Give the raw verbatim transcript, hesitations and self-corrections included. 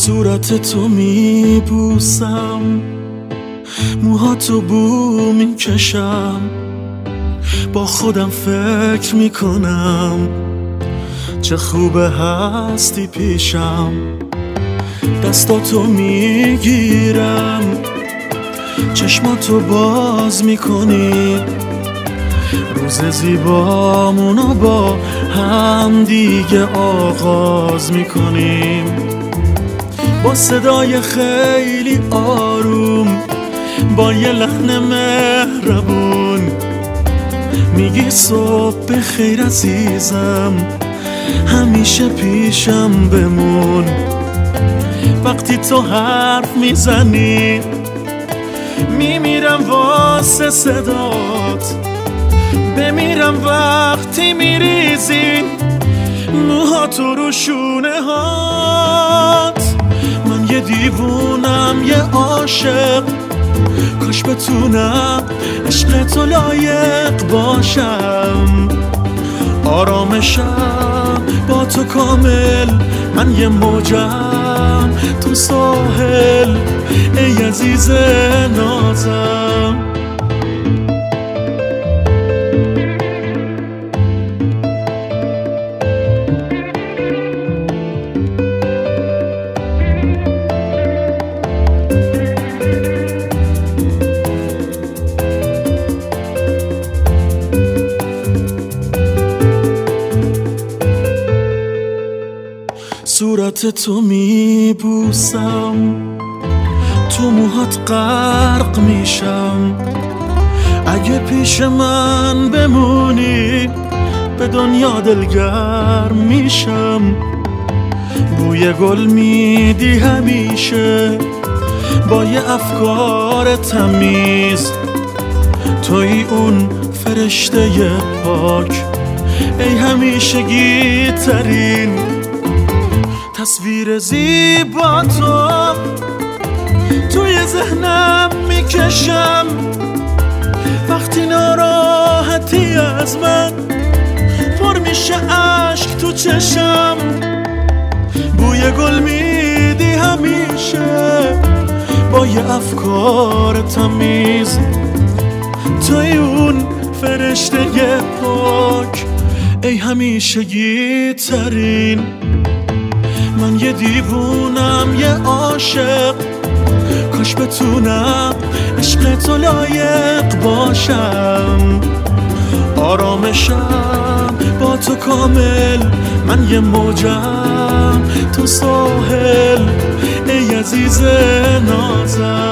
صورت تو میبوسم، موهاتو بو میکشم، با خودم فکر میکنم چه خوبه هستی پیشم. دستاتو میگیرم، چشماتو باز میکنی، روز زیبامونو با هم دیگه آغاز میکنیم. با صدای خیلی آروم، با یه لحن مهربون، میگی صبح بخیر عزیزم، همیشه پیشم بمون. وقتی تو حرف میزنی میمیرم واسه صدات، بمیرم وقتی میریزی موهاتو رو شونه هات. من یه دیوونم، یه عاشق، کاش بتونم عشق تو لایق باشم. آرامشم با تو کامل، من یه موجم تو ساحل، ای عزیز نازم. صورت تو میبوسم، تو موهات غرق میشم. اگه پیش من بمونی به دنیا دلگرم میشم. بوی گل میدی همیشه با یه افکار تمیز، توی اون فرشته پاک، ای همیشگی ترین تصویر زیبا تو. توی ذهنم میکشم وقتی ناراحتی از من پر میشه عشق تو چشم. بوی گل میدی همیشه با یه افکار تمیز، توی اون فرشته پاک، ای همیشگی ترین. من یه دیوونم، یه عاشق، کاش بتونم عشق تو لایق باشم. آرامشم با تو کامل، من یه موجم تو ساحل، ای عزیز نازم.